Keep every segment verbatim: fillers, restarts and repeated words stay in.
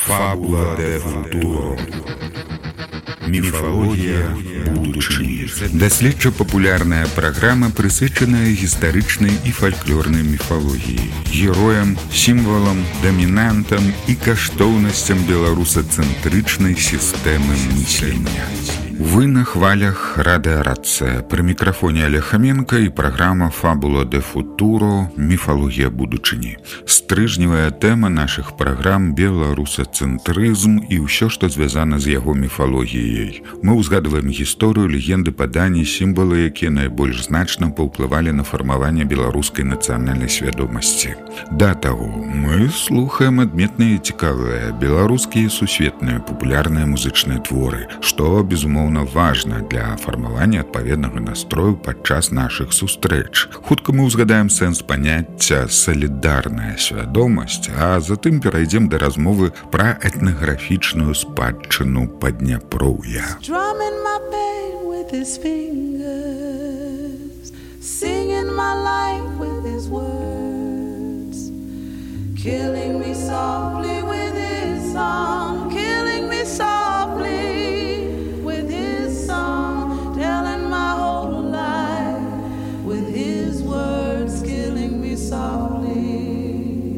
Фабула де футуро. Міфалогія будучыні. Даследча-папулярная праграма прысвечаная гістарычнай і фальклорнай міфалогіі, героям, сімвалам, дамінантам і каштоўнасцям беларусацэнтрычнай сістэмы мыслення. Вы на хвалях радыарацыя. Пры мікрафоне Олег Хоменко і праграма «Фабула де футуро. Міфалогія будучыні». Стрыжневая тэма нашых праграм – беларусацэнтрызм і ўсё, што звязана з яго міфалогіяй. Мы ўзгадваем гісторыю, легенды, паданні, сімвалы, якія найбольш значна паўплывалі на фармаванне беларускай нацыянальнай свядомасці. Да таго, мы слухаем адметныя і цікавыя беларускія сусветныя папулярныя музычныя творы, што, безумоўна, важна для фармавання адпаведнага настрою падчас нашых сустрэч. Хутка мы ўзгадаем сэнс паняцця «салідарная свядомасць», а затым перайдзем да размовы пра этнаграфічную спадчыну Падняпроўя. Drumming my pain with his fingers, singing my life with his words, killing me softly with his song, killing me softly with his song, telling my whole life with his words, killing me softly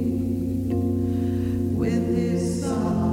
with his song.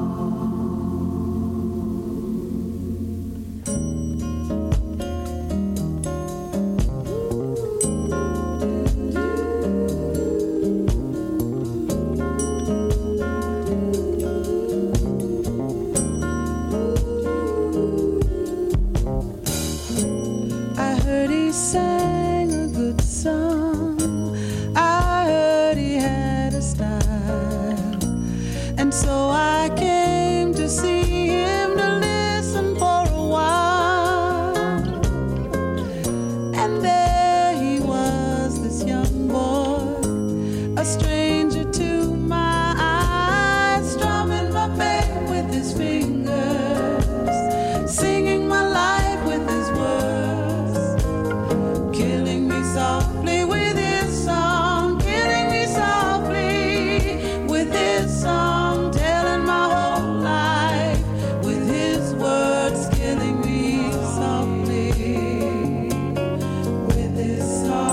Sang a good song. I heard he had a style, and so I came to see him to listen for a while. And there he was, this young boy, a stranger to my eyes, strumming my pain with his fingers, singing my life with his words, killing me softly with his song, killing me softly with his song, telling my whole life with his words, killing me softly with his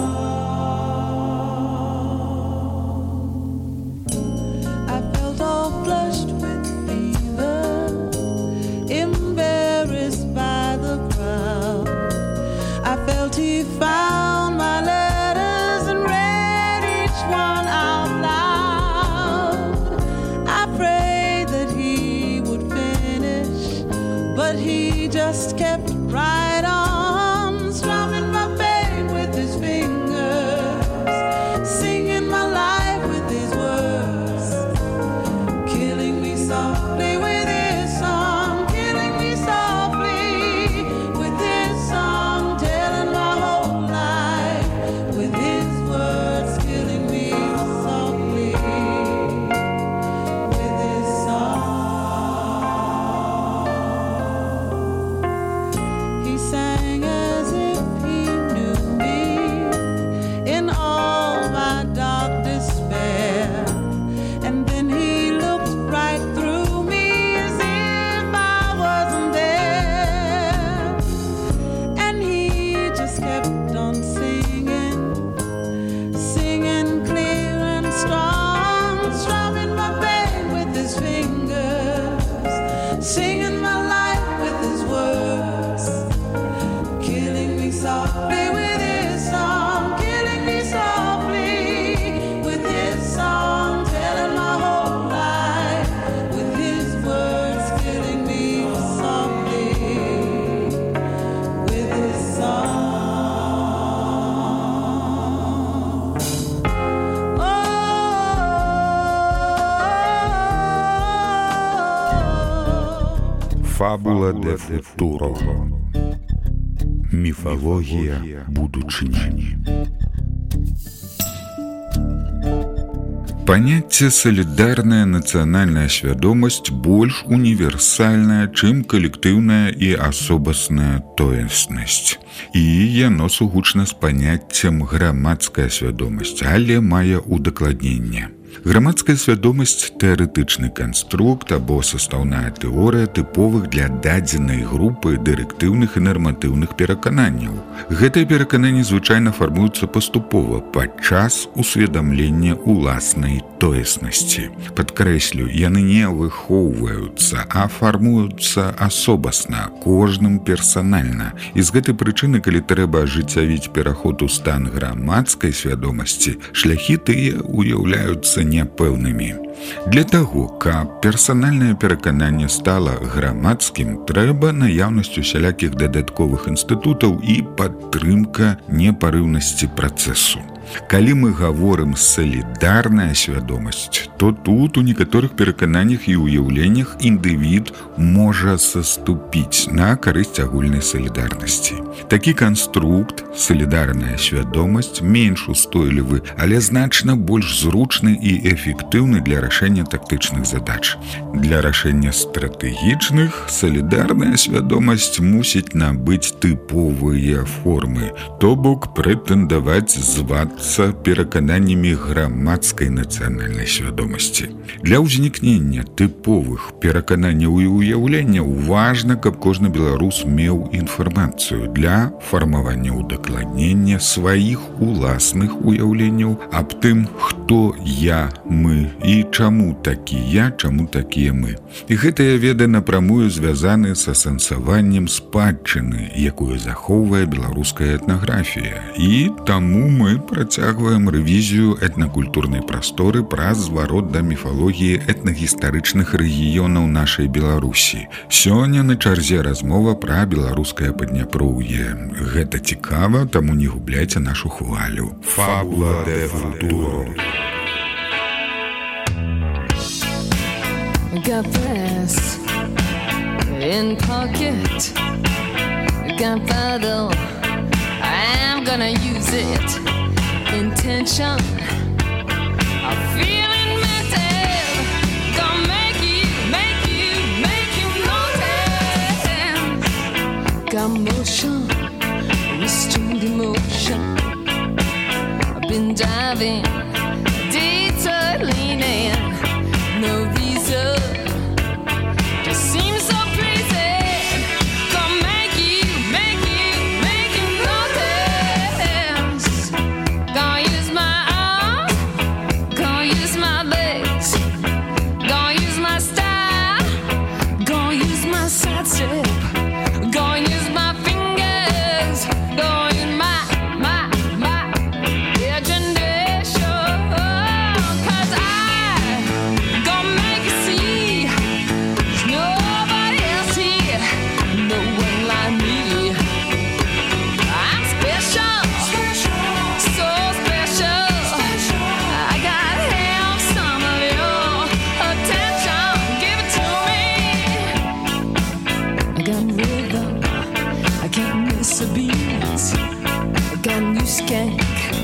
song. I felt all flushed with fever, embarrassed by the crowd. I felt he found my letters and read each one out loud. I prayed that he would finish, but he just kept right on, strumming my pain with his fingers, singing my life with his words, killing me softly with his song, killing me softly with his song, telling my whole life with his words, killing me softly with his song. He sang as if he knew me in all my dark despair, and then he looked right through me as if I wasn't there, and he just kept on singing, singing clear and strong, strumming my pain with his fingers, singing my life with his words, killing me softly with his song, killing me softly with his song, telling my whole life with his words, killing me softly with his song. Oh, Фабула де футуро. Міфалогія будучыні. Паняцце «салідарная нацыянальная свядомасць» больш універсальная, чым калектыўная і асобасная тоеснасць. І яно сугучна з паняццем «грамадская свядомасць», але мае удакладненне. Грамадская свядомасць – тэарэтычны канструкт або састаўная тэорыя тыповых для дадзенай групы дырэктыўных і нарматыўных перакананняў. Гэтыя перакананні звычайна фармуюцца паступова падчас усведамлення ўласнай тоеснасці. Падкрэслю, яны не выхоўваюцца, а фармуюцца асобасна, кожным персанальна. І з гэтай прычыны, калі трэба ажыццявіць пераход у стан грамадскай свядомасці, шляхі тыя уяўляюцца няпэўнымі. Для таго, каб персанальнае перакананне стала грамадскім, трэба наяўнасць усялякіх дадатковых інстытутаў і падтрымка непарыўнасці працэсу. Калі мы гаворым «салідарная свядомасць», то тут у некаторых перакананнях і ўяўленнях індывід можа саступіць на карысць агульнай салідарнасці. Такі канструкт, салідарная свядомасць, менш устойлівы, але значна больш зручны і эфектыўны для рашэння тактычных задач. Для рашэння стратэгічных салідарная свядомасць мусіць набыць тыповыя формы, то бок прэтэндаваць звацца перакананнямі грамадскай нацыянальнай свядомасці. Для ўзнікнення тыповых перакананняў і ўяўленняў важна, каб кожны беларус меў інфармацыю для фармавання ўдакладнення сваіх уласных уяўленняў аб тым, хто я, мы і чаму такі я, чаму такія мы. І гэтыя веды напрамую звязаны са сэнсаваннем спадчыны, якую захоўвае беларуская этнаграфія. І таму мы працягваем рэвізію этнакультурнай прасторы праз зварот да міфалогіі этнагістарычных рэгіёнаў нашай Беларусі. Сёння на чарзе размова пра беларускае Падняпроўе. Гэта цікава, таму не губляйце нашу хвалю. Фабула де футуро. Got this in pocket, gunpowder, I'm gonna use it. Intention of feeling mental, gonna make you, make you, make you notice. Got motion, restrained emotion. I've been diving, detour leaning, no visa. Just seems so crazy. Gonna make you, make you, make you notice. Gonna use my arms, gonna use my legs, gonna use my style, gonna use my side step, gonna use my fingers, gonna use my, my, my imagination. Cause I gonna make you see there's nobody else here, no one like me. I'm special, so special. I gotta have some of your attention. Give it to me. I got rhythm, I can't miss a beat. I got new skank,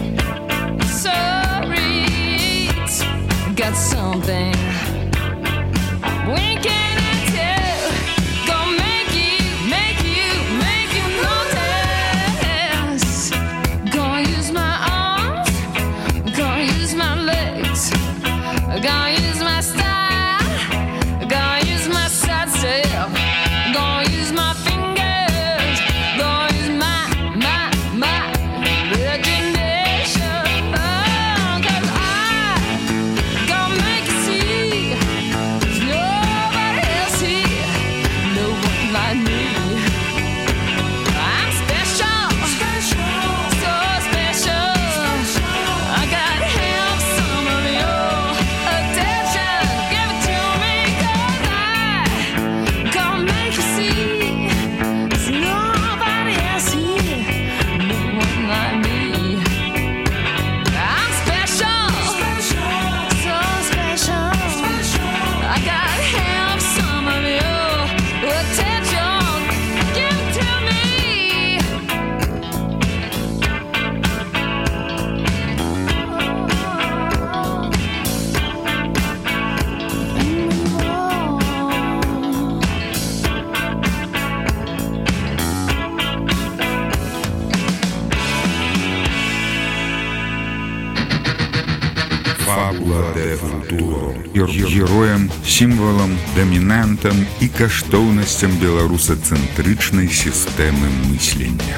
sorry, got something. When can I tell? Gonna make you, make you, make you notice. Gonna use my arms, gonna use my legs, gonna use my style, gonna use my side step, gonna use my fingers, gonna use my, my, my imagination. Oh, cause I gonna make you see there's nobody Ла де футуро. Героем, сімвалам, дамінантам і каштоўнасцям беларусацэнтрычнай сістэмы мыслення.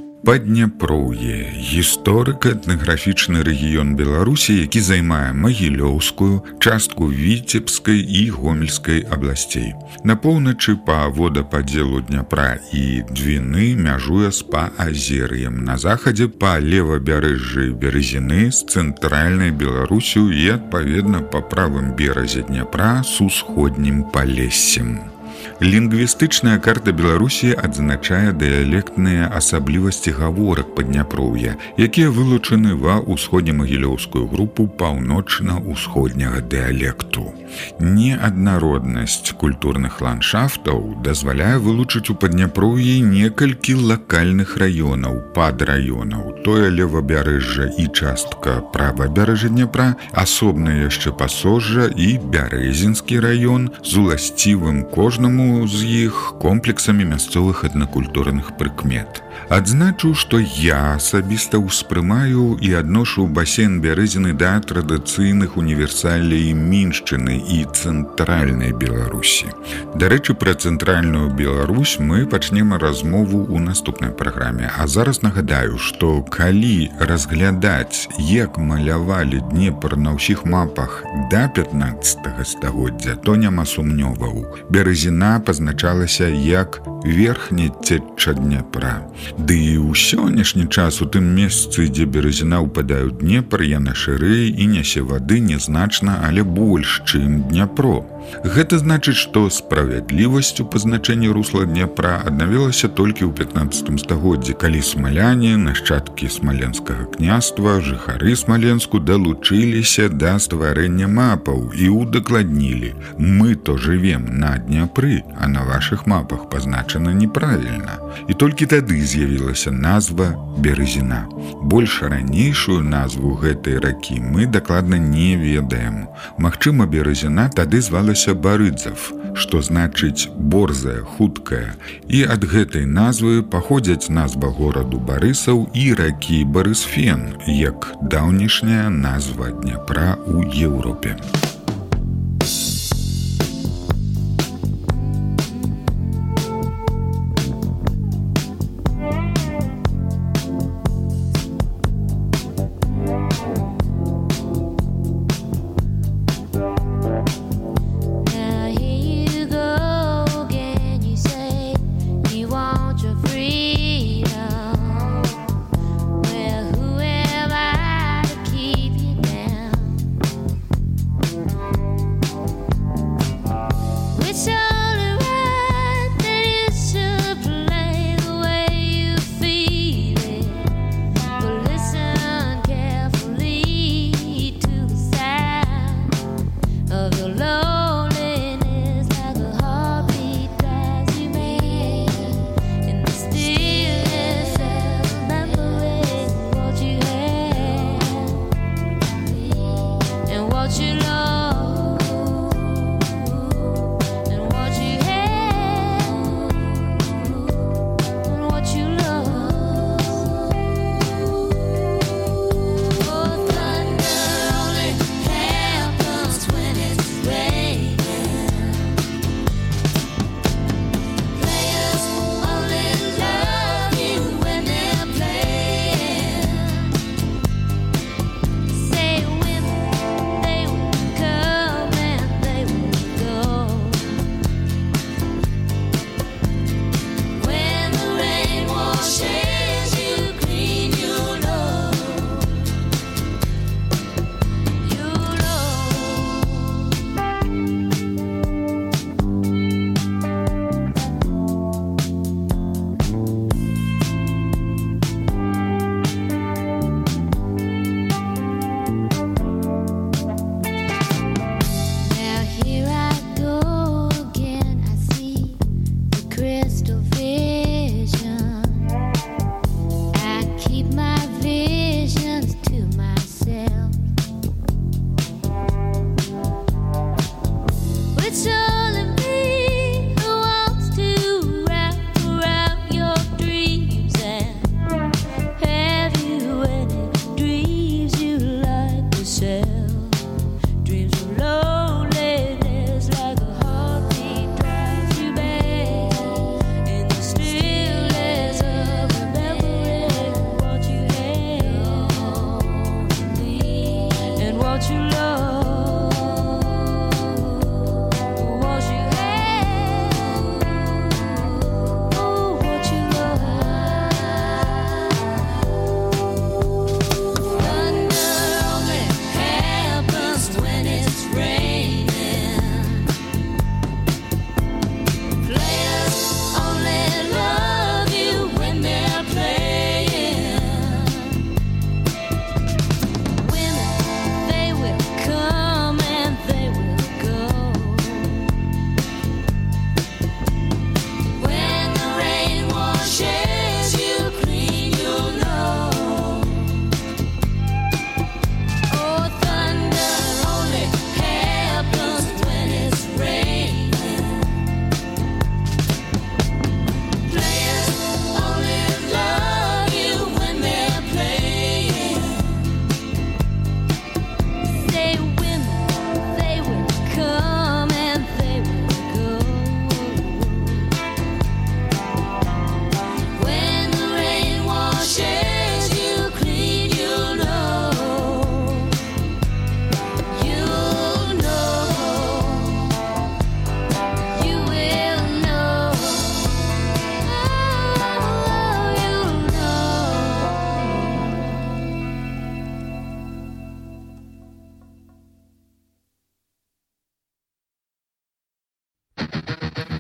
Падняпроўе – гісторыка-этнаграфічны рэгіён Беларусі, які займае Магілёўскую, частку Віцебскай і Гомельскай абласцей. На поўначы па водападзелу Дняпра і Двіны мяжуе з Паазер'ем, на захадзе па левабярэжжы Березіны з цэнтральнай Беларусю і, адпаведна, па правым беразе Дняпра з усходнім Палессем. Лінгвістычная карта Беларусі адзначае дыялектныя асаблівасці гаворак Падняпроўя, якія вылучаны ва ўсходнемагілёўскую групу паўночна-ўсходняга дыялекту. Неаднароднасць культурных ландшафтаў дазваляе вылучыць у Падняпроўі некалькі лакальных раёнаў, падраёнаў, тое левабярэжжа і частка правабярэжжа Дняпра, асобна яшчэ Пасожжа і Бярэзінскі раён з уласцівым кожнаму з іх комплексамі мясцовых этнакультурных прыкмет. Адзначу, што я асабіста ўспрымаю і адношу басейн Бярэзіны да традыцыйных універсалей Міншчыны і цэнтральнай Беларусі. Дарэчы, пра цэнтральную Беларусь мы пачнем размову ў наступнай праграме. А зараз нагадаю, што калі разглядаць, як малявалі Днепр на ўсіх мапах да пятнаццатага стагоддзя, то няма сумнёваў. Бярэзіна пазначалася як верхняе цечча Дняпра. Ды і ў сённяшні час у тым месцы, дзе Березіна ўпадае ў Днепр, яна шырэй і нясе вады нязначна, але больш, чым Дняпро. Гэта значыць, што справядлівасць у пазначэнні русла Дняпра аднавілася толькі ў пятнаццатым стагоддзі, калі смаляне, нашчадкі смаленскага княства, жыхары Смаленску далучыліся да стварэння мапаў і удакладнілі: мы то жывем на Дняпры, а на вашых мапах пазначана неправільна. І толькі тады з'явілася назва Березіна. Больш ранейшую назву гэтай ракі мы дакладна не ведаем. Магчыма, Березіна тады звалася Барыдзав, што значыць борзая, хуткая. І ад гэтай назвы паходзяць назва гораду Барысаў і ракі Барысфен, як даўнішняя назва Дняпра ў Еўропе. Well, whoever to keep you down.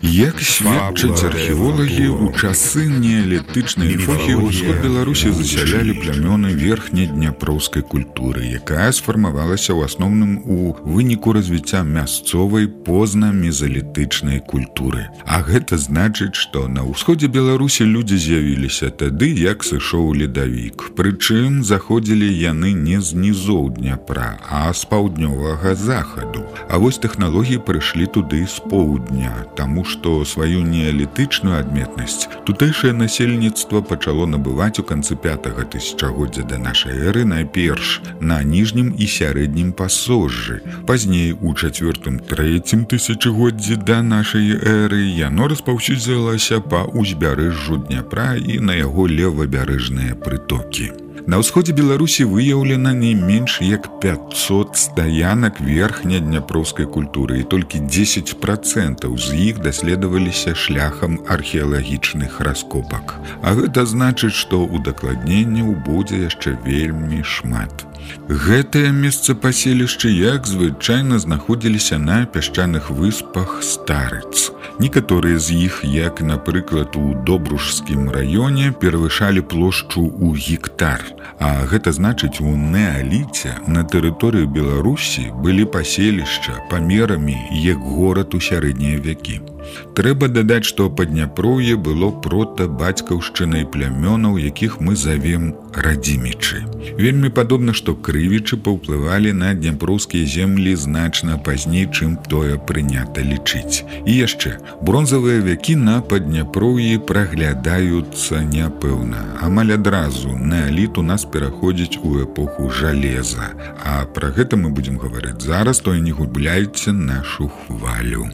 Як сведчаць археолагі, у часы неалітычнай эпохі ўсход Беларусі засялялі плямёны верхнедняпроўскай культуры, якая сфармавалася ў асноўным у выніку развіцця мясцовай позна-мезалітычнай культуры. А гэта значыць, што на ўсходзе Беларусі людзі з'явіліся тады, як сышоў ледавік. Прычым заходзілі яны не з нізоў Дняпра, а з паўднёвага захаду. А вось тэхналогіі прыйшлі туды з поўдня, таму што сваю неалітычную адметнасць тутэйшае насельніцтва пачало набываць у канцы пятага тысячагоддзя да нашай эры найперш на ніжнім і сярэднім пасожжы. Пазней у чацвёртым-трэцім тысячагоддзі да нашай эры яно распаўсюдзілася па ўзбярэжжу Дняпра і на яго левабярэжныя прытокі. На ўсходзе Беларусі выяўлена не менш як пятьсот стаянак верхнядняпроўскай культуры, і толькі дзесяць працэнтаў з іх даследаваліся шляхам археалагічных раскопак. А гэта значыць, што удакладненняў будзе яшчэ вельмі шмат. Гэтыя месцапаселішчы, як звычайна, знаходзіліся на пясчаных выспах Старыц. Некаторыя з іх, як, напрыклад, у Добружскім раёне, перавышалі плошчу ў гектар. А гэта значыць, у неаліце на тэрыторыі Беларусі былі паселішча памерамі, як горад у сярэднія вякі. Трэба дадаць, што Падняпроўе было прота-бацькаўшчынай плямёнаў, якіх мы завем радзімічы. Вельмі падобна, што крывічы паўплывалі на дняпроўскія землі значна пазней, чым тое прынята лічыць. І яшчэ, бронзавыя вякі на Падняпроўі праглядаюцца няпэўна. Амаль адразу неаліт у нас пераходзіць у эпоху жалеза. А пра гэта мы будзем гаварыць зараз, то і не губляйце нашу хвалю.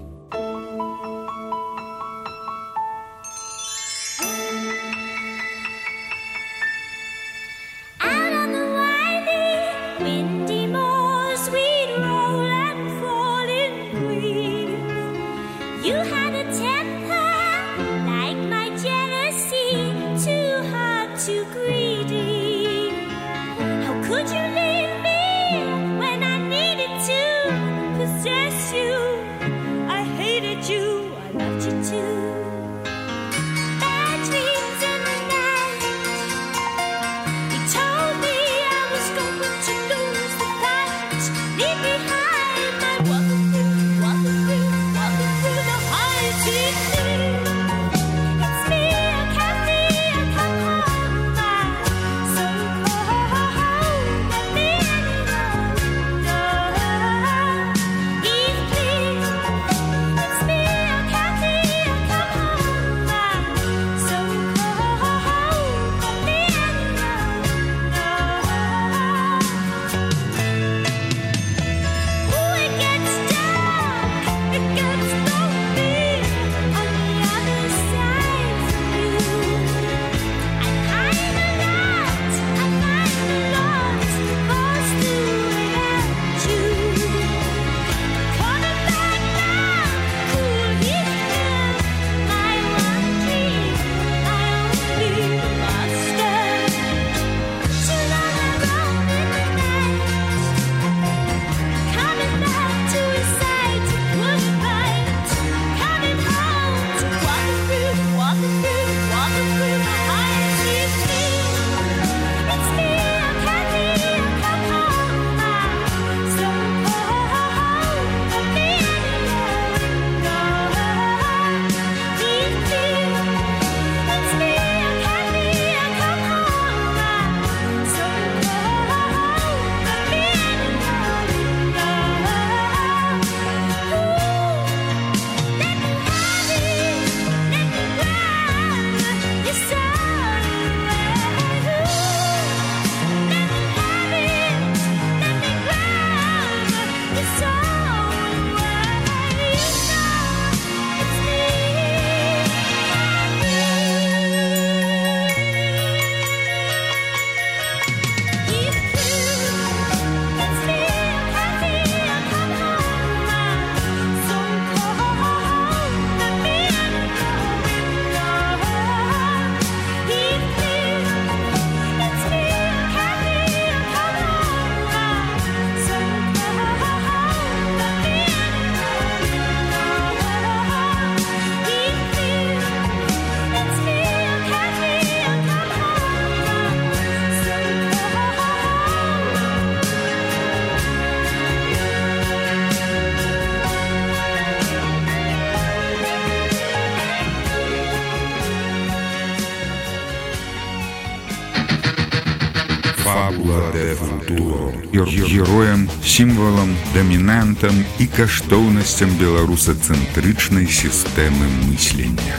Please Пабло де Футуро, героем, сімвалам, дамінантам і каштоўнасцям беларусацэнтрычнай сістэмы мыслення.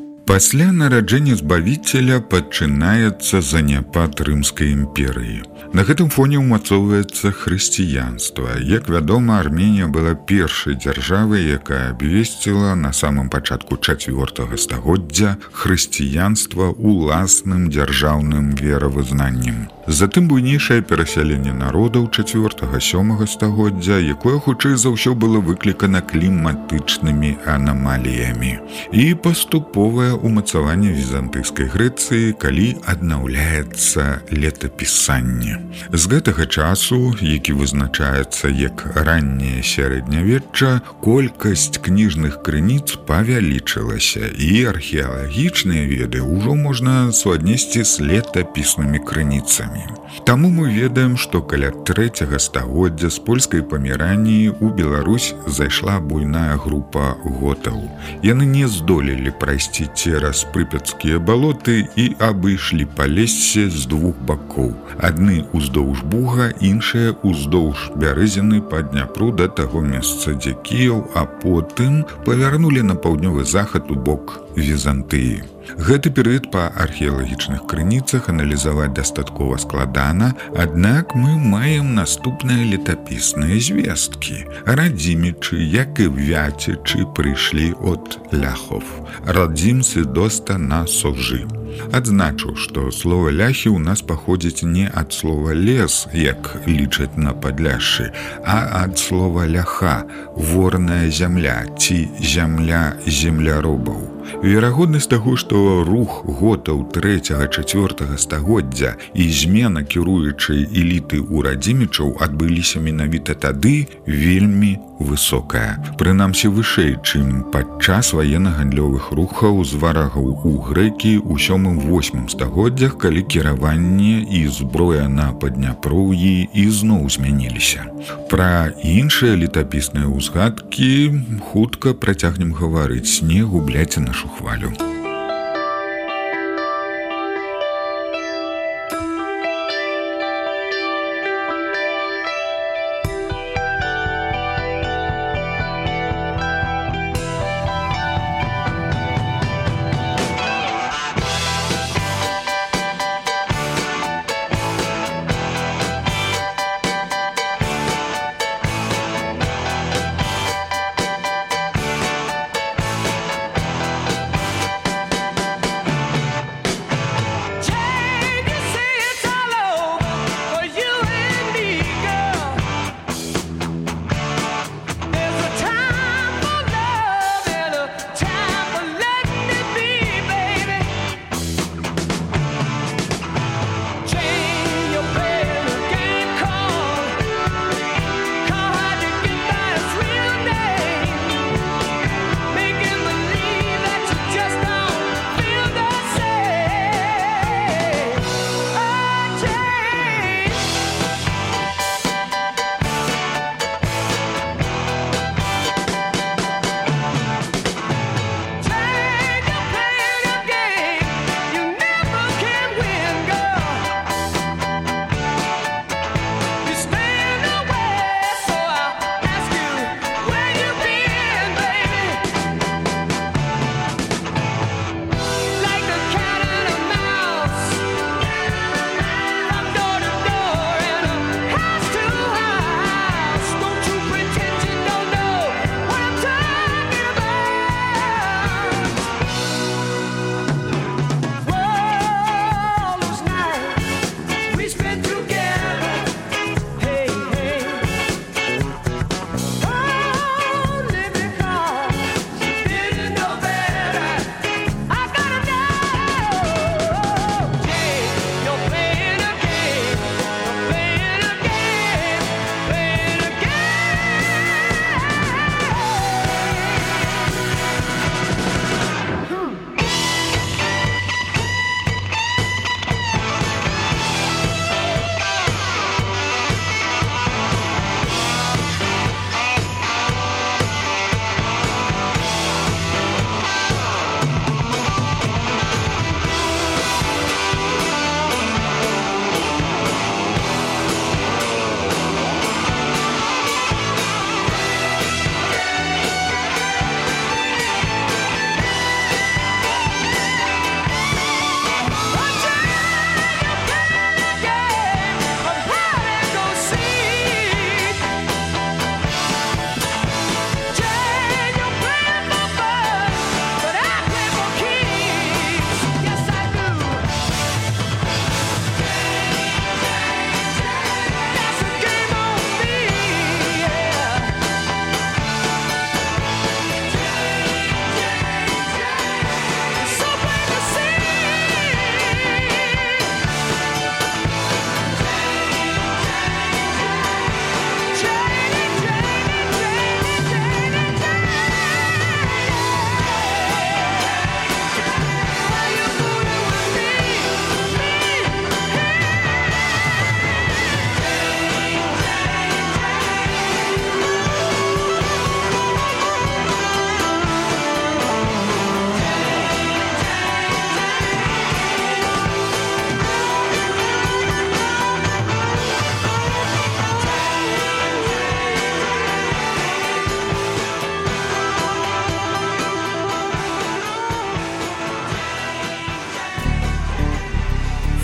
Пасля нараджэння Збавіцеля пачынаецца заняпад Рымскай імперыі. На гэтым фоне ўмацоўваецца хрысціянства. Як вядома, Арменія была першай дзяржавай, якая абвесціла на самым пачатку чацвёртага стагоддзя хрысціянства уласным дзяржаўным веравызнаннем. Затым буйнейшае перасяленне народаў чацвёртага-сёмага стагоддзя, якое хутчэй за ўсё было выклікана кліматычнымі анамаліямі. І паступовае умацаванне візантыйскай Грэцыі, калі аднаўляецца летапісанне. З гэтага часу, які вызначаецца як ранняе сярэднявечча, колькасць кніжных крыніц павялічылася, і археалагічныя веды ўжо можна суаднесці з летапіснымі крыніцамі. Таму мы ведаем, што каля трэцяга стагоддзя з польскай Памераніі ў Беларусь зайшла буйная група готаў. Яны не здолелі прайсці цераз прыпяцкія балоты і абышлі Палессе з двух бакоў. Адны уздоўж Буга, іншыя уздоўж Бярэзіны па Дняпру да таго месца, дзе Кіеў, а потым павярнулі на паўднёвы захад у бок Візантыі. Гэты перыяд па археалагічных крыніцах аналізаваць дастаткова складана, аднак мы маем наступныя летапісныя звесткі. Радзімічы, як і вяцічы, прыйшлі ад ляхов. Радзімцы доста на сожы. Адзначу, што слова ляхі ў нас паходзіць не ад слова лес, як лічаць на Падляшшы, а ад слова ляха, ворная зямля ці зямля земляробаў. Верагоднасць таго, што рух готаў трэцяга-чацвёртага стагоддзя і змена кіруючай эліты ў радзімічаў адбыліся менавіта тады, вельмі высокая. Прынамсі вышэй, чым падчас ваенна-гандлёвых рухаў з варагаў у грэкі ў сёмым-восьмым стагоддзях, калі кіраванне і зброя на Падняпроўі ізноў змяніліся. Пра іншыя летапісныя ўзгадкі хутка працягнем гаварыць, не губляйце нашу хвалю.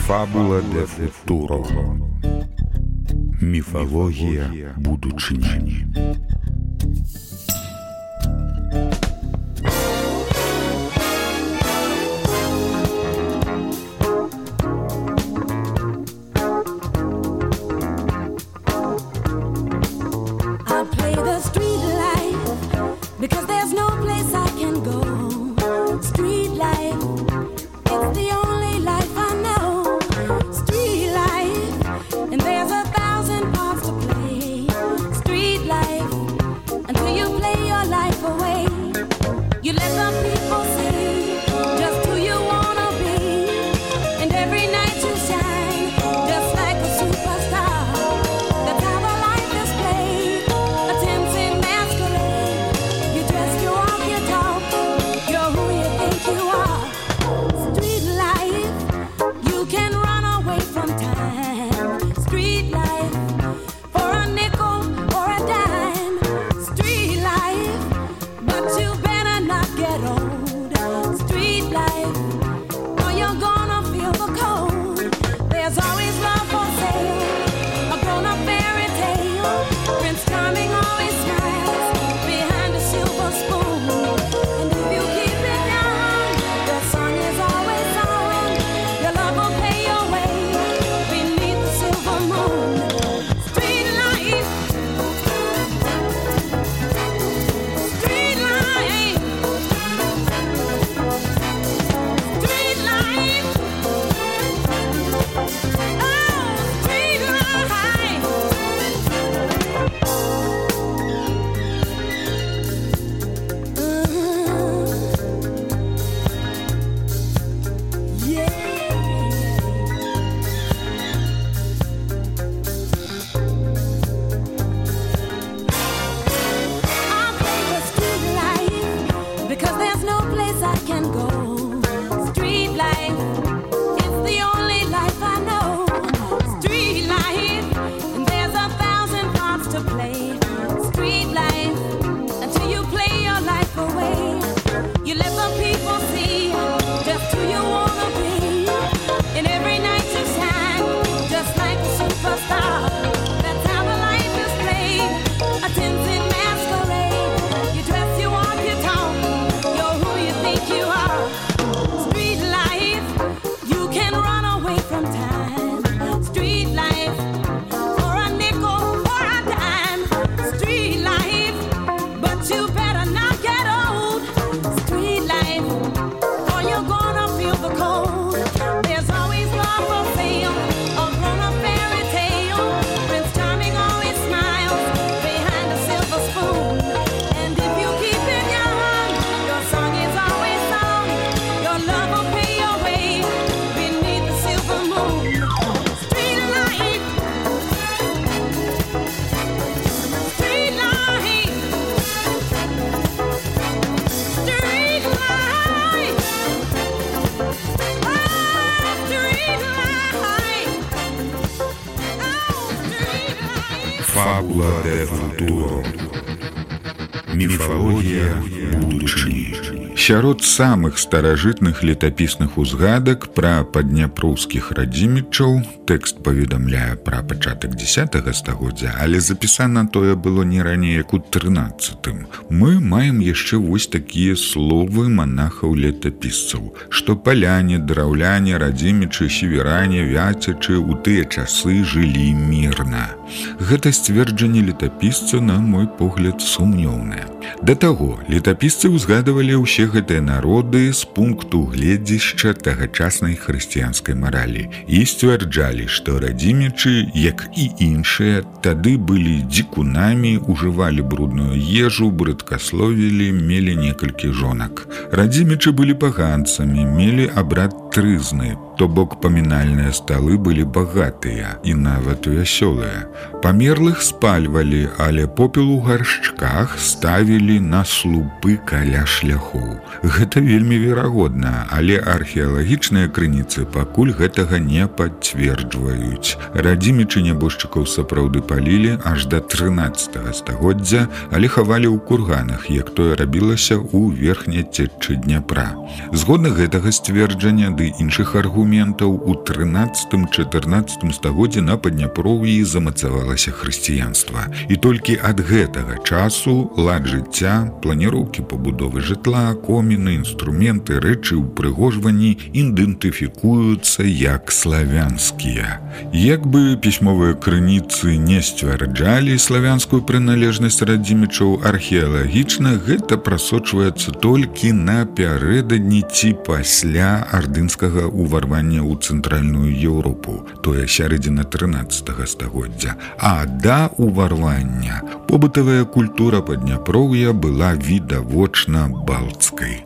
Фабула де футуро. Міфологія будучині. Because there's no place I can go. Street life, it's the only life I know. Street life, and there's a thousand parts to play. Street life, until you play your life away. You let the people see just who you wanna be. And every night you shine, just like a superstar. That's how the life is played. A tempting masquerade. You dress, you walk, you talk. You're who you think you are. Street life, you can run away from time. Street life, for a nickel or a dime. Street life, but you better not get old. Street life, or you're gonna feel the cold. There's always love for sale, a grown-up fairy tale. Prince Charming always smiles behind a silver spoon. And if you keep it young, your song is always on. Your love will pay your way beneath the silver moon. Street life, street life, street life. Oh, street life. I'll play the street life because there's no place I can go. Street life, it's the only life I know. Street life, and there's a thousand parts to play. Street life, until you play your life away. You let the people see just who you wanna be. And every night you shine, just like a superstar. That's how the life is played. A tempting masquerade. You dress, you walk, you talk. You're who you think you are. Street life, you can run away from time. Street life, for a nickel or a dime. Street life, but you better not get old. Street life, or you're gonna feel the cold. There's always love for sale, a grown-up fairy tale. Prince Charming always smiles behind a silver spoon. And if you keep it young, your song is always sung. Your love will pay your way beneath the silver moon. Street life, street life, street life. Oh, street life. Oh, street life. Фабула де футуро. Міфологія будучыні. Сярод самых старажытных летапісных узгадак пра падняпроўскіх радзімічаў тэкст паведамляе пра пачатак дзесятага стагоддзя, але запісана тое было не раней як у трынаццатым. Мы маем яшчэ вось такія словы манахаў-летапісцаў, што паляне, драўляне, радзімічы, сіверане, вяцячы ў тыя часы жылі мірна. Гэта сцверджанне летапісца, на мой погляд, сумнёўнае. Да таго, летапісцы ўзгадывалі ўсе гэтыя народы з пункту гледзішча тагачаснай хрысціянскай маралі і сцвярджалі, што радзімічы, як і іншыя, тады былі дзікунамі, ужывалі брудную ежу, брыдкасловілі, мелі некалькі жонак. Радзімічы былі паганцамі, мелі абрад трызны, то бок памінальныя сталы былі багатыя і нават вясёлыя. Памерлых спальвалі, але попел у гаршчках ставілі на слупы каля шляхоў. Гэта вельмі верагодна, але археалагічныя крыніцы пакуль гэтага не пацверджваюць. Радзімічы нябожчыкаў сапраўды палілі аж да трынаццатага стагоддзя, але хавалі ў курганах, як тое рабілася ў верхняй цечы Дняпра. Згодна гэтага сцверджання, ды нагоды іншых аргументаў у трынаццатым-чатырнаццатым стагоддзе на Падняпроўі замацавалася хрысціянства. І толькі ад гэтага часу лад жыцця, планіроўкі пабудовы жытла, коміны, інструменты, рэчы, упрыгожванні ідэнтыфікуюцца як славянскія. Як бы пісьмовыя крыніцы не сцвярджалі славянскую прыналежнасць радзімічаў, археалагічна гэта прасочваецца толькі напярэдадні ці пасля ардынскага ўварвання ў цэнтральную Еўропу, тое сярэдзіна трынаццатага стагоддзя. А да ўварвання побытавая культура Падняпроўя была відавочна балцкай.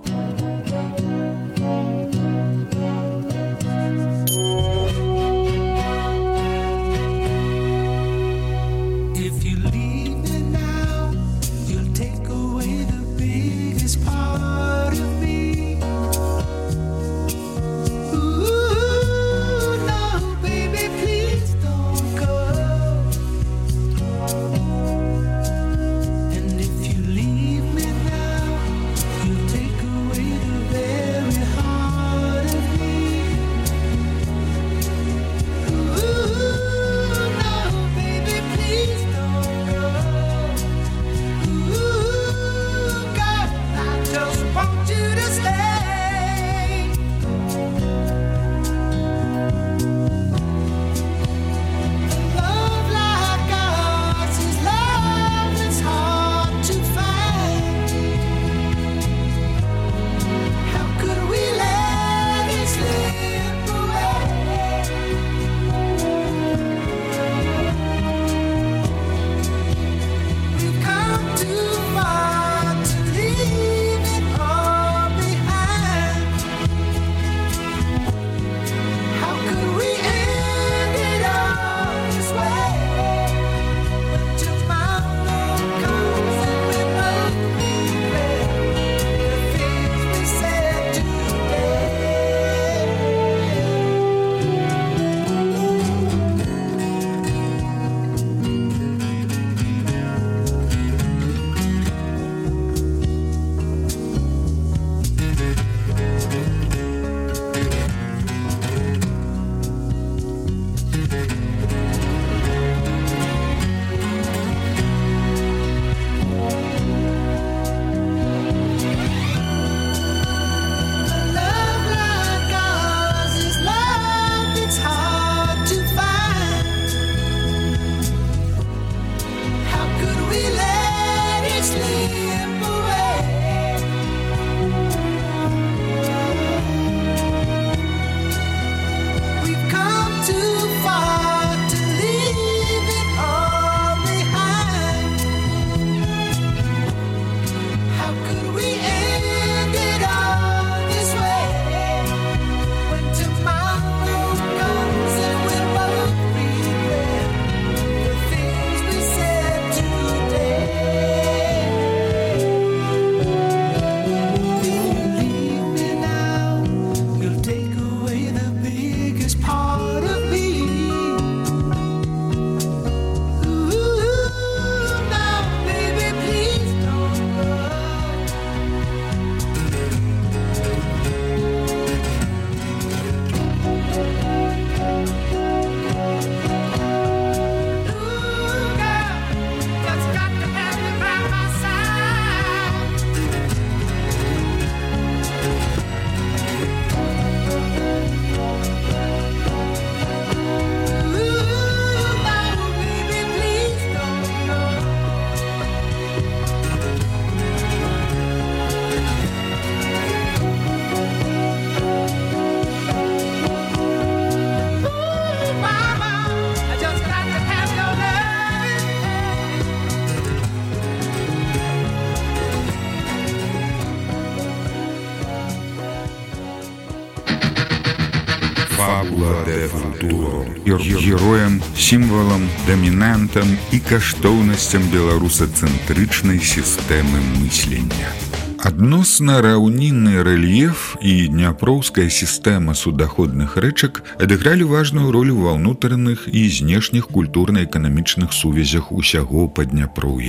Фабула де футуро. Героем, сімвалам, дамінантам і каштоўнасцям беларусацэнтрычнай сістэмы мыслення. Адносна раўнінны рэльеф і дняпроўская сістэма суднаходных рэчак адыгралі важную ролю ва ўнутраных і знешніх культурна-эканамічных сувязях усяго Падняпроўя.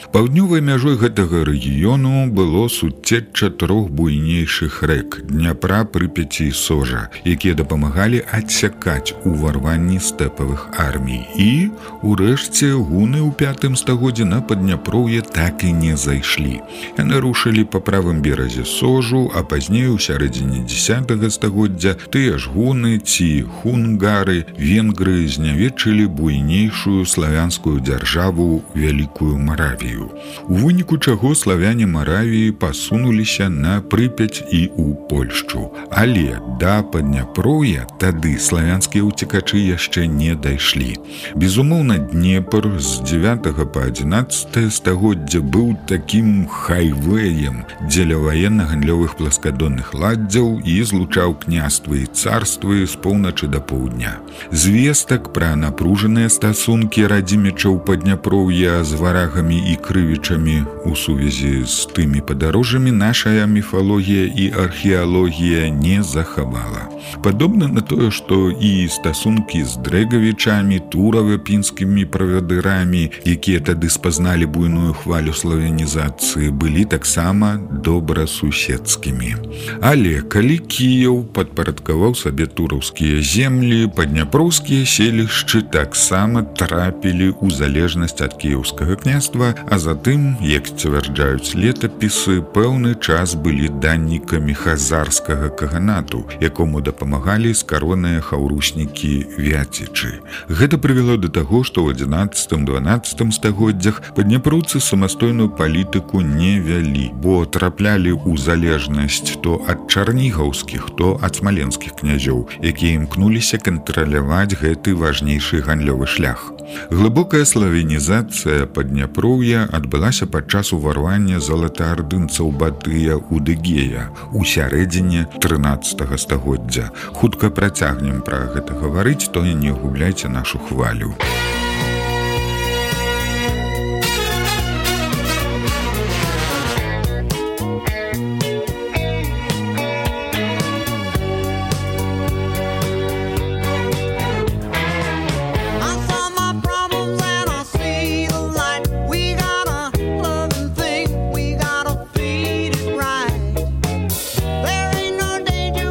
Паўднёвай мяжой гэтага рэгіёну было суцечча трох буйнейшых рэк Дняпра, Прыпяці і Сожа, якія дапамагалі адсякаць уварванні стэпавых армій. І, урэшце, гуны ў пятым стагоддзі на Падняпроўе так і не зайшлі. Яны рушылі па правым беразе Сожу, а пазней у сярэдзіне дзесятага стагоддзя тыя ж гуны ці хунгары, венгры знявечылі буйнейшую славянскую дзяржаву Вялікую Маравію. У выніку чаго славяне Маравіі пасунуліся на Прыпяць і ў Польшчу. Але да Падняпроўя тады славянскія ўцекачы яшчэ не дайшлі. Безумоўна, Днепр з дзевятага па адзінаццатае стагоддзя быў такім хайвеем дзеля ваенна-гандлёвых пласкадонных ладдзяў і злучаў княствы і царствы з поўначы да поўдня. Звестак пра напружаныя стасункі радзімічаў Падняпроўя з варагамі і крывічамі у сувязі з тымі падарожжамі нашая міфалогія і археалогія не захавала. Падобна на тое, што і стасункі з дрэгавічамі, турава-пінскімі правадырамі, якія тады спазналі буйную хвалю славянізацыі, былі таксама добрасуседскімі. Але калі Кіеў падпарадкаваў сабе тураўскія землі, падняпроўскія селішчы таксама трапілі ў залежнасць ад кіеўскага княства, а затым, як сцвярджаюць летапісы, пэўны час былі даннікамі хазарскага каганату, якому дапамагалі скароныя хаўруснікі Вяцічы. Гэта прывяло да таго, што ў адзінаццатым-дванаццатым стагоддзях падняпроўцы самастойную палітыку не вялі, бо траплялі ў залежнасць то ад чарнігаўскіх, то ад смаленскіх князёў, якія імкнуліся кантраляваць гэты важнейшы гандлёвы шлях. Глыбокая славянізацыя Падняпроўя адбылася падчас уварвання залатаардынцаў Батыя ў Дэгея у сярэдзіне трынаццатага стагоддзя. Хутка працягнем пра гэта гаварыць, то і не губляйце нашу хвалю.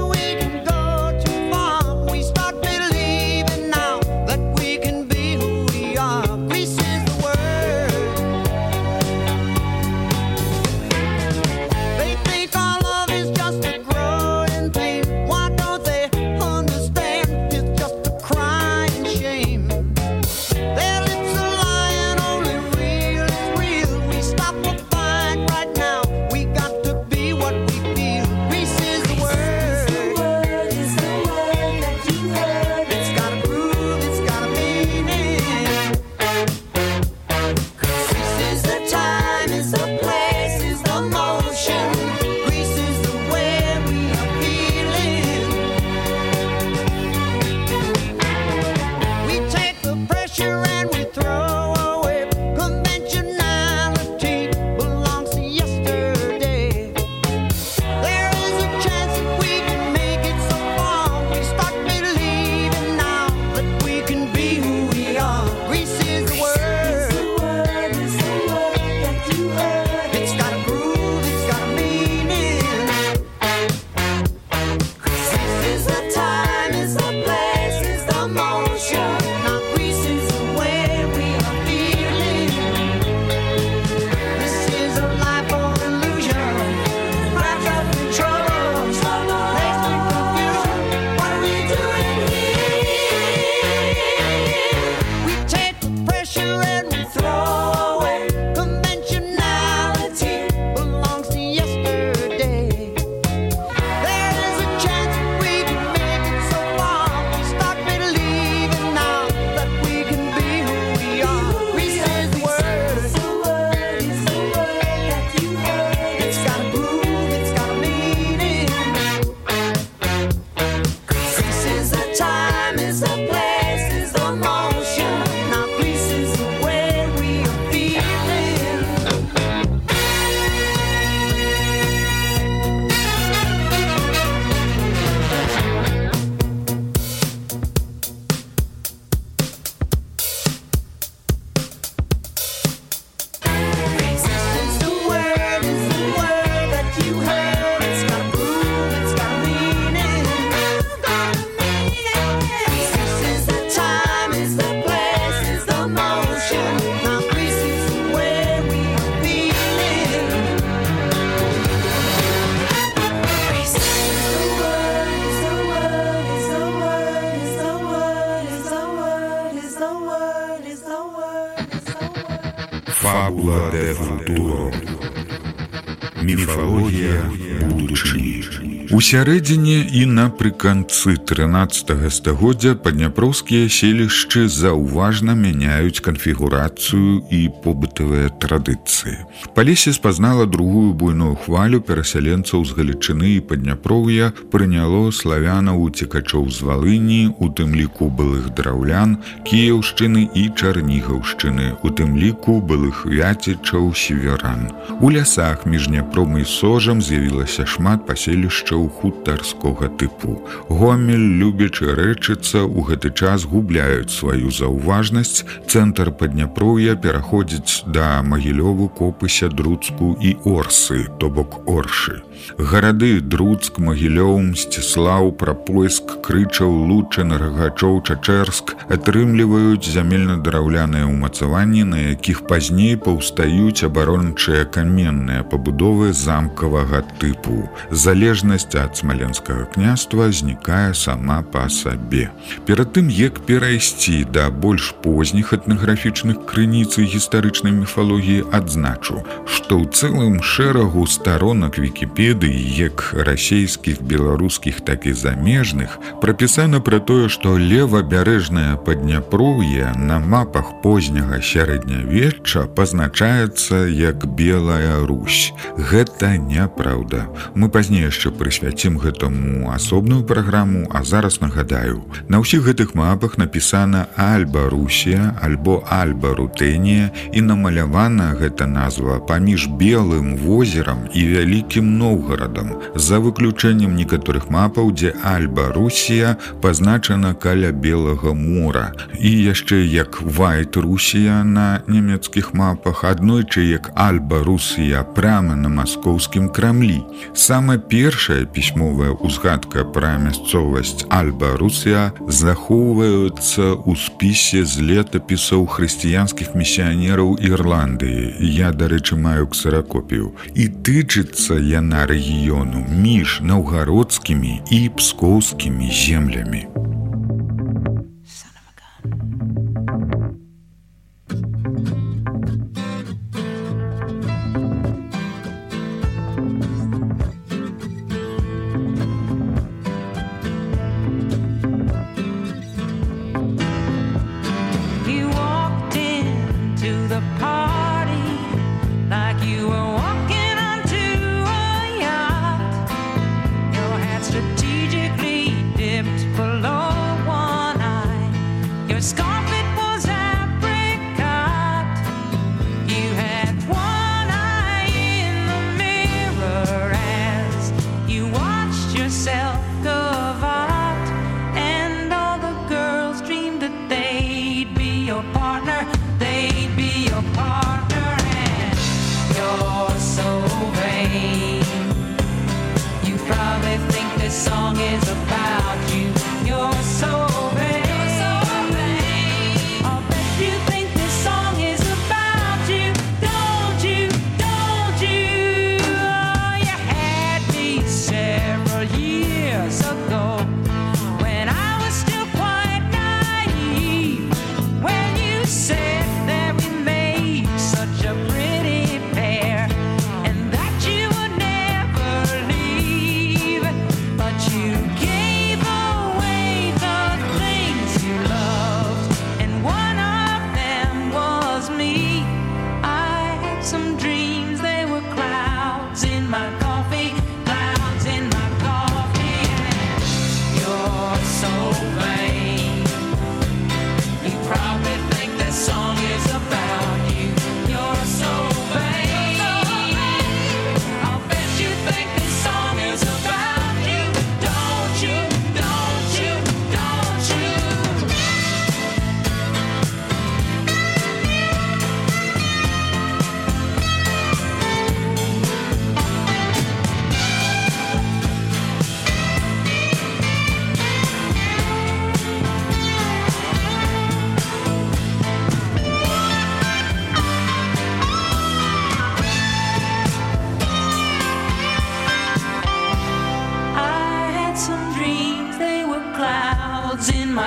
We can be who Фабула де футуро. Міфалогія будучыні. У сярэдзіне і напрыканцы трынаццатага стагоддзя падняпроўскія селішчы заўважна мяняюць канфігурацыю і побытавыя традыцыі. Палесе спазнала другую буйную хвалю перасяленцаў з Галічыны і Падняпроўя, прыняло славянаў уцекачоў з Валыні, у тым ліку былых драўлян, Кіеўшчыны і Чарнігаўшчыны, у тым ліку былых вяцічаў северан. У лясах між Дняпром і Сожам з'явілася шмат паселішчаў хутарскога тыпу. Гомель, Любіч і Рэчыца ў гэты час губляюць сваю заўважнасць, цэнтр Падняпроўя пераходзіць да Магілёву, Копыся, Друцку і Орсы, то бок Оршы. Гарады Друцк, Магілёў, Мсціслаў, Прапойск, Крычаў, Лучын, Рагачоў, Чачэрск атрымліваюць зямельна-драўляныя ўмацаванні, на якіх пазней паўстаюць абарончыя каменныя пабудовы замкавага тыпу. Залежнасць ад Смаленскага княства знікае сама па сабе. Перад тым, як перайсці да больш позніх этнаграфічных крыніц і гістарычнай міфалогіі, адзначу, што ў цэлым шэрагу старонак Вікіпедыі, як расійскіх, беларускіх, так і замежных, прапісана пра тое, што левабярэжнае Падняпроўе на мапах позняга сярэднявечча пазначаецца як Белая Русь. Гэта няпраўда. Мы пазней яшчэ прысвяцім гэтаму асобную праграму, а зараз нагадаю. На ўсіх гэтых мапах напісана Альба-Русія альбо Альба-Рутэнія, і намалявана гэта назва паміж Белым возерам і Вялікім Новгарадам, за выключэннем некаторых мапаў, дзе Альба-Русія пазначана каля Белага мора, і яшчэ як Вайт-Русія на нямецкіх мапах, аднойчы як Альба-Русія прямо на маскоўскім Крамлі. Сама першая пісьмовая ўзгадка пра мясцовасць Альба-Русія захоўваецца ў спісе з летапісаў хрысціянскіх місіянераў Ірландыі. Я, дарэчы, маю ксеракопію. І тычыцца яна рэгіёну між наўгародскімі і пскоўскімі землямі.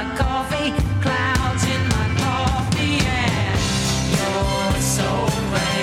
Coffee, clouds in my coffee, and you're so bad.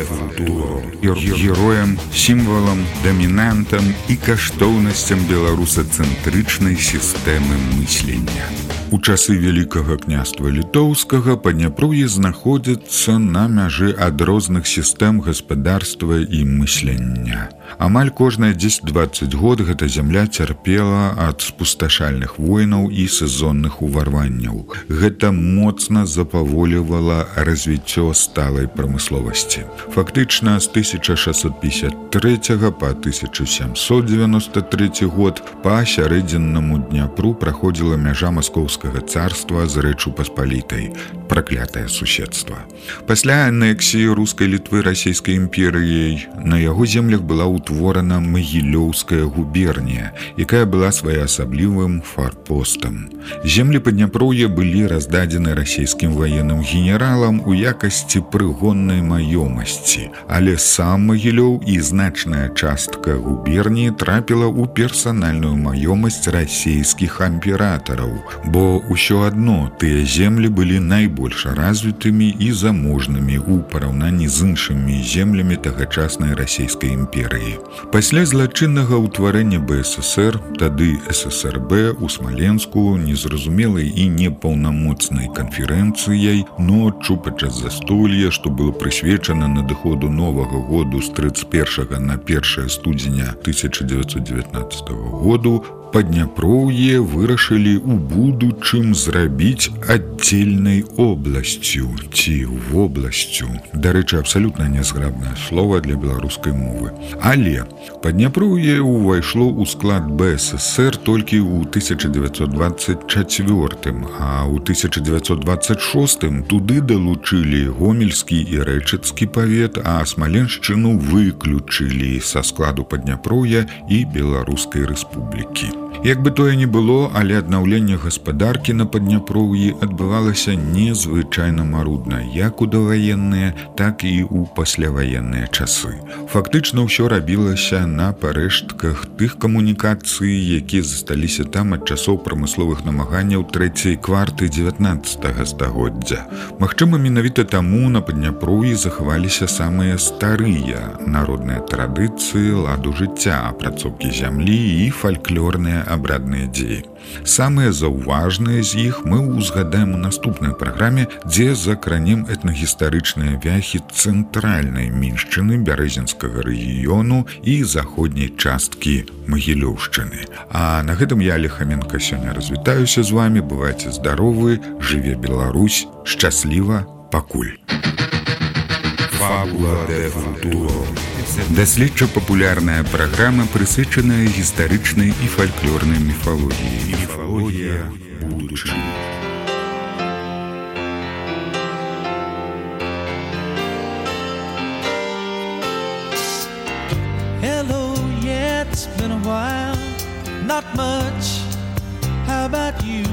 футуро. Героем, сімвалам, дамінантам і каштоўнасцям беларусацэнтрычнай сістэмы мыслення. У часы Вялікага княства Літоўскага Падняпрўе знаходзіцца на мяжы ад розных сістэм гаспадарства і мыслення. Амаль кожныя дзесяць-дваццаць год гэта зямля цярпела ад спусташальных войнаў і сезонных уварванняў. Гэта моцна запаволівала развіццё сталай прамысловасці. Фактычна з тысяча шэсцьсот пятьдесят трэцяга па тысяча сямсот девяносто трэці год па сярэдзіннаму Дняпру праходзіла мяжа Маскоўскага царства з Рэчу Паспалітай, праклятае суседства. Пасля анексіі рускай Літвы расійскай імперыяй на яго землях была утворана Магілёўская губернія, якая была своеасаблівым фарпостам. Землі Падняпроўя былі раздадзены расійскім ваенным генералам у якасці прыгоннай маёмасці, але сам Магілёў і значная частка губерніі трапіла ў персанальную маёмасць расійскіх імператараў, бо ўсё адно тыя землі былі найбольш развітымі і заможнымі ў параўнанні з іншымі землямі тагачаснай расійскай імперыі. Пасля злачыннага ўтварэння бэ эс эс эр, тады эс эс эр бэ у Смаленску, незразумелай і непаўнамоцнай канферэнцыяй ноччу падчас застолья, што было прысвечана надыходу Новага году з трыццаць першага на першае студзеня тысяча дзевяцьсот дзевятнаццатага году, Падняпроўе вырашылі ў будучым зрабіць аддзельнай обласцю ці вобласцю. Дарэчы, абсалютна нязграбнае слова для беларускай мовы. Але Падняпроўе ўвайшло ў склад бэ эс эс эр толькі ў тысяча дзевяцьсот дваццаць чацвёртым, а ў тысяча дзевяцьсот дваццаць шостым туды далучылі Гомельскі і Рэчыцкі павет, а Смаленшчыну выключылі са складу Падняпроўя і Беларускай рэспублікі. Як бы тое ні было, але аднаўленне гаспадаркі на Падняпроўі адбывалася незвычайна марудна, як у даваенныя, так і ў пасляваенныя часы. Фактычна ўсё рабілася на парэштках тых камунікацый, якія засталіся там ад часоў прамысловых намаганняў трэцяй кварты дзевятнаццатага стагоддзя. Магчыма, менавіта таму на Падняпроўі захаваліся самыя старыя народныя традыцыі ладу жыцця, апрацоўкі зямлі і фальклорныя абрадныя дзеі. Самыя заўважныя з іх мы ўзгадаем у наступнай праграме, дзе закранем этнагістарычныя вяхі цэнтральнай Міншчыны, Бярэзінскага рэгіёну і заходняй часткі Магілёўшчыны. А на гэтым я, Олег Хаменка, сёння развітаюся з вами. Бывайце здаровы, жыве Беларусь, шчасліва, пакуль. Фабула де футуро. Даследча-папулярная праграма, прысвечаная гістарычнай і фальклорнай міфалогіі. Міфалогія будучыні. Hello, yeah, it's been a while. Not much. How about you?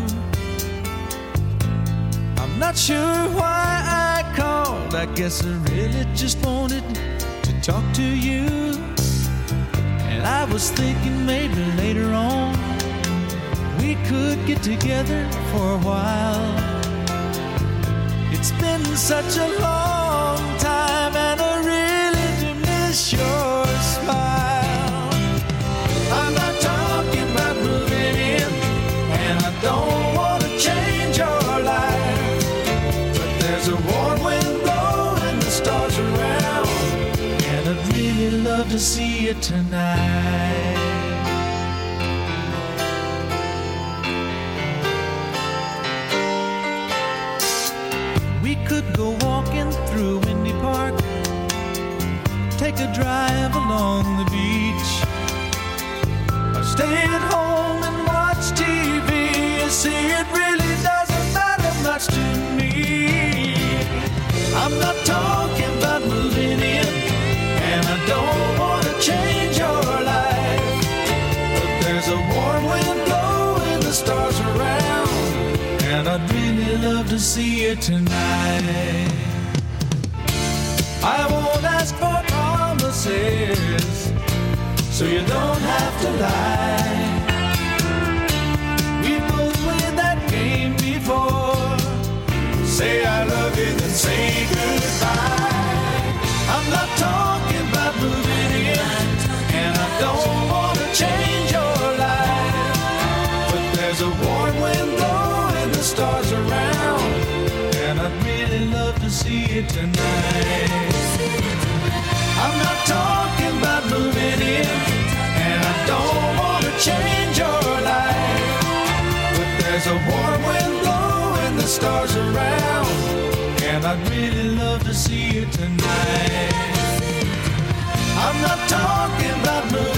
I'm not sure why I called. I guess I really just wanted to talk to you. And I was thinking maybe later on we could get together for a while. It's been such a long time and I really do miss your smile. I'm not talking about moving in, and I don't want to change your life, but there's a warm wind blowing the stars around, and I'd really love to see you tonight. We could go walking through Windy Park, take a drive along the beach, or stay at home and watch T V. You see, it really doesn't matter much to me. I'm not talking about moving in, and I don't want to change your life, but there's a warm wind blowing the stars around, and I'd really love to see you tonight. I won't ask for promises, so you don't have to lie. We both played that game before. Say I love you, then say goodbye. change your life. But there's a warm wind blowing, the stars around, and I'd really love to see you tonight. I'm not talking about movies